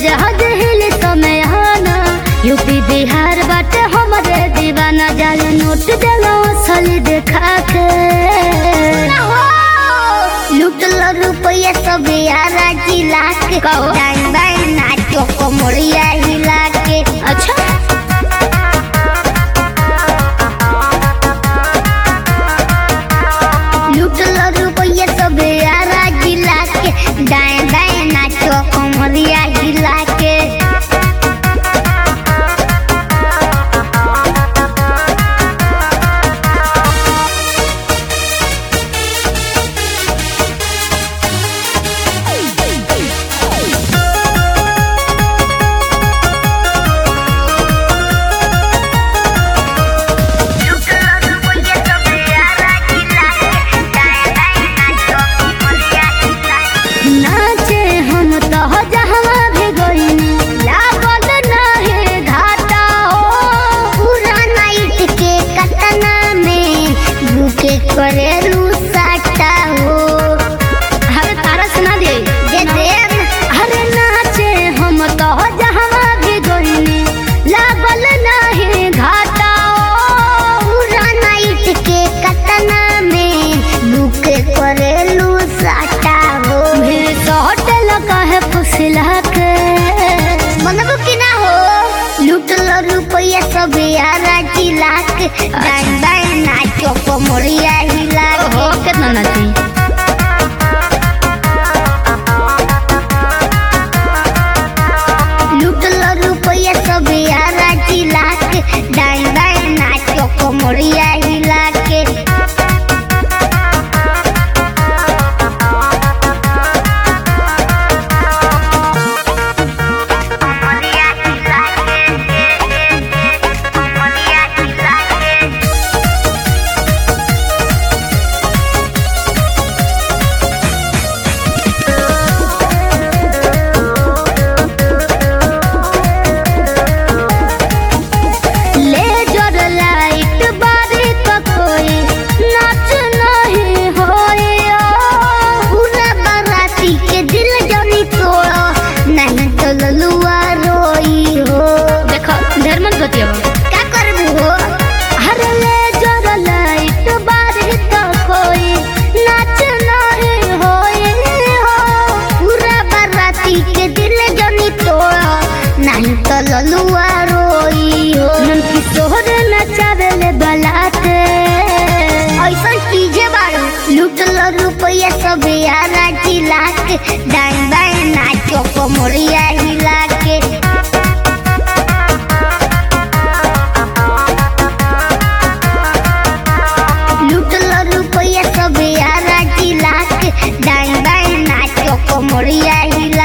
जहाज हिल समय आना यूपी बिहार बाटे हमारे दीवाना जाले नोट देलो असली देखा के लुटलो रुपया सब यारा जिला के डांग बाई नाचो कोमरिया हिला के। अच्छा लुटलो रुपया सब यारा जिला के डांग बाई नाचो कोमरिया हिला के। करेलू साटा हो हरे तारा सुना दे दे हरे नाचे हम तो जहाँ भी गईनी लागल नहीं घाटा पूरा नाइट के कतना में बुके करेलू साटा हो भीड़ तो होटल का है फुसला के मनबू की ना हो लुटलो रुपया सब यारा जिला के नाचो कोमरिया हिला हो कितना नाची लुटलो रुपया सब यारा जिला के नाचो कोमरिया हिला के। क्या करबू हो हरे ले जर लाइट बारी तो कोई नाच नहीं होई हो पूरा बाराती के दिल जनी तो नहीं तो ललुआ रोई हो ननकी सोहर नचावे ले बलाते ऐसा चीजे बारू लुटलो रुपया सब यारा जिला के डांग बाई नाचो कोमरिया हिला के। रुपया सब यारा जिला के डांग बाई नाचो कोमरिया हिला